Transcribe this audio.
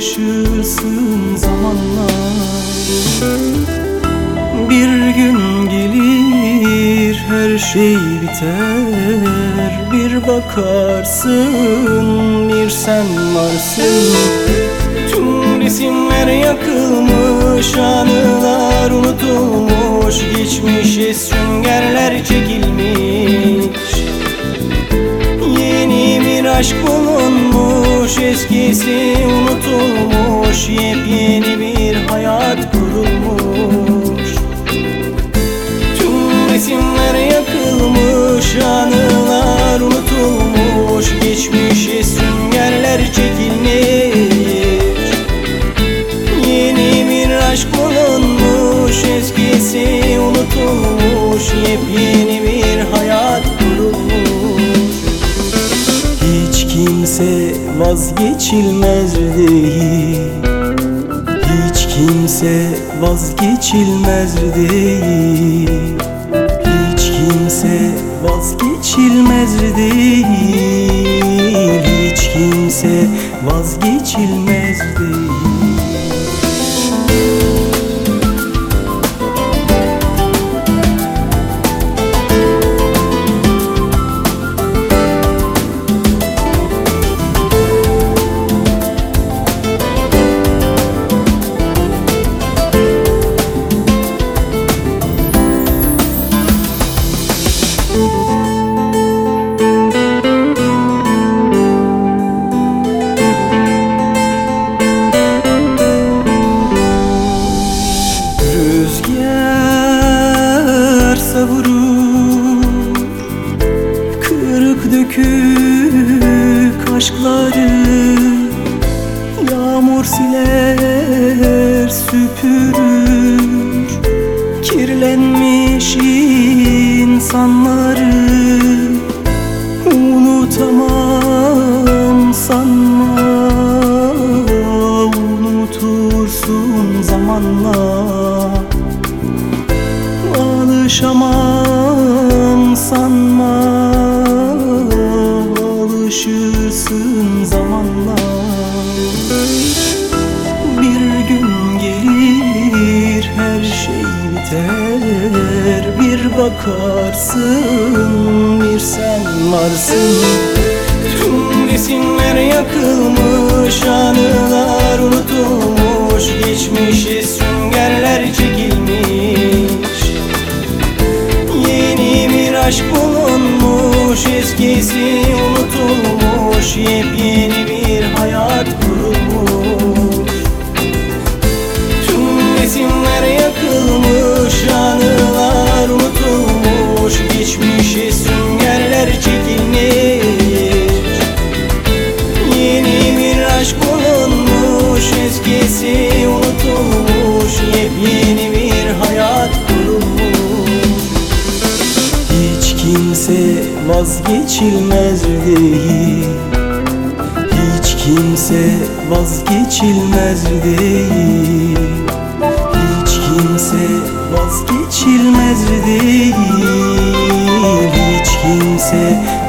alışırsın zamanla. Bir gün gelir her şey biter, bir bakarsın bir sen varsın. Tüm resimler yakılmış, anılar unutulmuş, geçmişe süngerler çekilmiş. Yeni bir aşk bulunmuş, eskisi unutulmuş, yepyeni bir hayat kurulmuş. Tüm resimler yakılmış, anılar unutulmuş, geçmişe süngerler çekilmiş. Yeni bir aşk bulunmuş, eskisi unutulmuş, yepyeni bir hayat kurulmuş. Hiç kimse vazgeçilmez değil, hiç kimse vazgeçilmez değil, hiç kimse vazgeçilmez değil, hiç kimse vazgeçilmez değil. Rüzgar savurur kırık dökük aşkları, yağmur siler süpürür kirlenmiş insanları. Unutamam sanma, unutursun zamanla. Alışamam sanma, alışırsın zamanla. Bir gün gelir her şey biter, bir bakarsın bir sen varsın. Tüm resimler yakılmış, anılar unutulmuş, geçmişe süngerler çekilmiş. Yeni bir aşk bulunmuş, eskisi unutulmuş, yepyeni bir hayat kurulmuş. Tüm resimler yakılmış, anılar unutulmuş, geçmişe süngerler çekilmiş. Yeni bir aşk bulunmuş, eskisi unutulmuş, yepyeni bir hayat kurulmuş. Hiç kimse vazgeçilmez değil, hiç kimse vazgeçilmez değil, hiç kimse vazgeçilmez değil, hiç kimse